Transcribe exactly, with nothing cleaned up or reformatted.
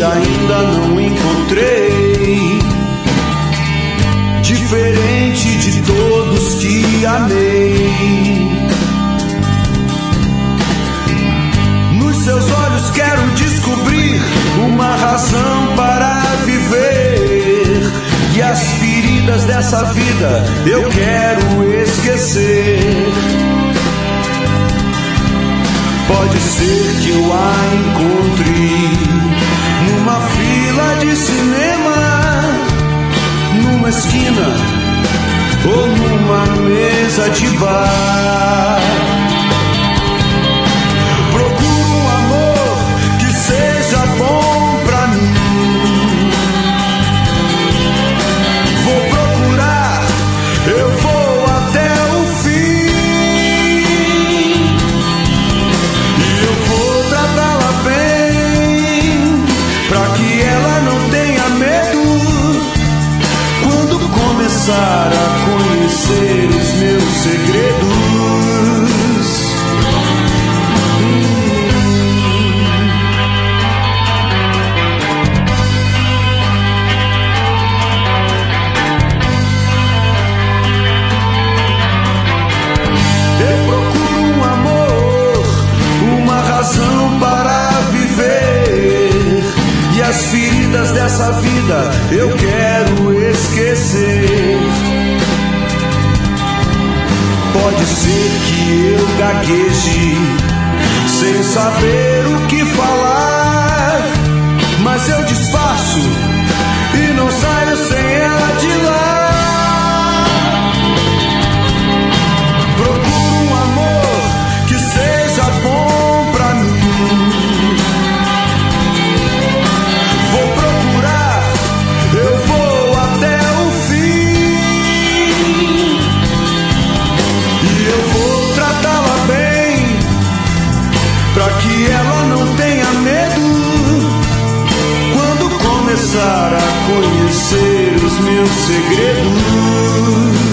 que ainda não encontrei, diferente de todos que amei. Nos seus olhos quero descobrir uma razão para viver, e as feridas dessa vida eu quero esquecer. Pode ser que eu a encontre numa fila de cinema, numa esquina ou numa mesa de bar. Procuro um amor que seja bom pra mim. Vou procurar, eu vou até o fim, e eu vou tratá-la bem, pra que ela não tenha medo quando começar a conhecer os meus segredos. Eu procuro um amor, uma razão para viver, e as feridas dessa vida eu quero esquecer. Pode ser que eu gagueje sem saber o que falar, mas eu disfarço e não saio sem ela de lá. Procuro um amor que seja bom pra mim. Vou procurar, eu vou até o fim, e eu vou tratá-la bem, pra que ela não tenha medo quando começar a conhecer os meus segredos.